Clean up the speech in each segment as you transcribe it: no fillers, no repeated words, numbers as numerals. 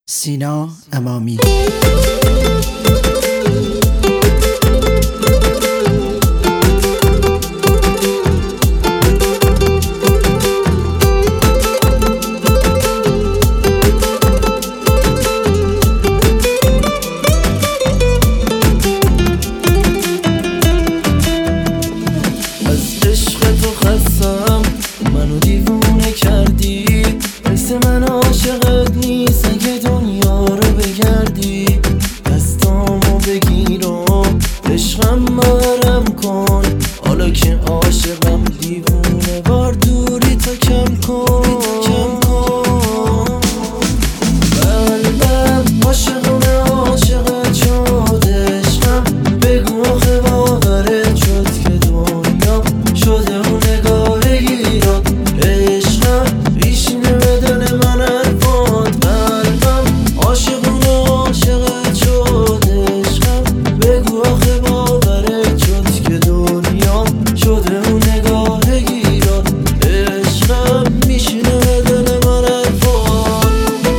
سینا امامی. از عشق تو خستم، منو دیوونه کردی. حس من عاشقت نیست اگه دنیا رو بگردی. دستامو بگیرم عشقم برم کن، حالا که عاشقم دیوونه وار دوری تا کم کن. قلبم عاشقونه عاشقت شد، عشقم بگو آخه باورت شد که دنیا شده اون نگاه گیرات. عشقم بیشینه به دل من حرفات، قلبم عاشقونه عاشقت شد، عشقم بگو آخه باورت شد که دنیا شده اون نگاه گیرات. عشقم میشینه به دل من حرفات.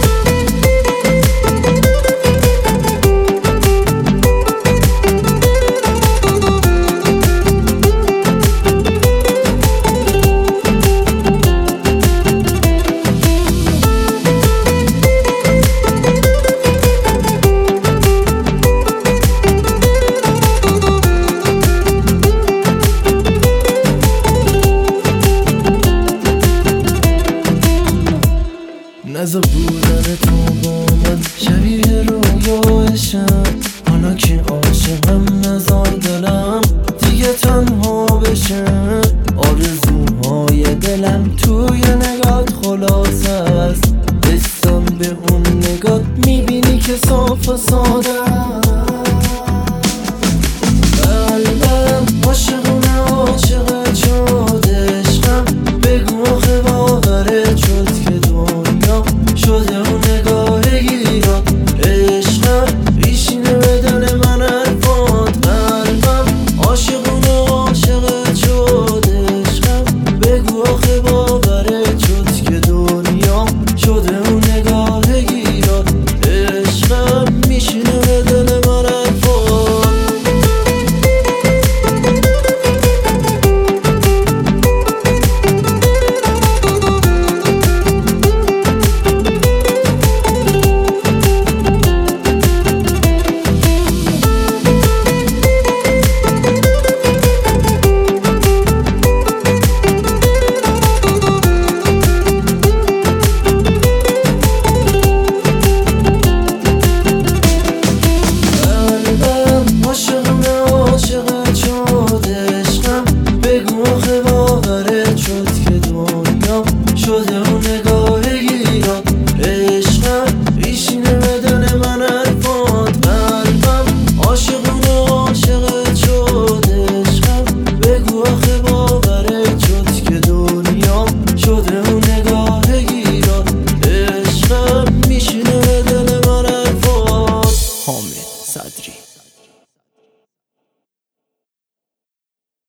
نزا بودن تو با من شبیه رویاشم، حالا که عاشقم نزار دلم دیگه تنها بشه. آرزوهای دلم توی نگات خلاصه است، بستم به اون نگات میبینی که صاف و ساده است. قلبم عاشقونه عاشقت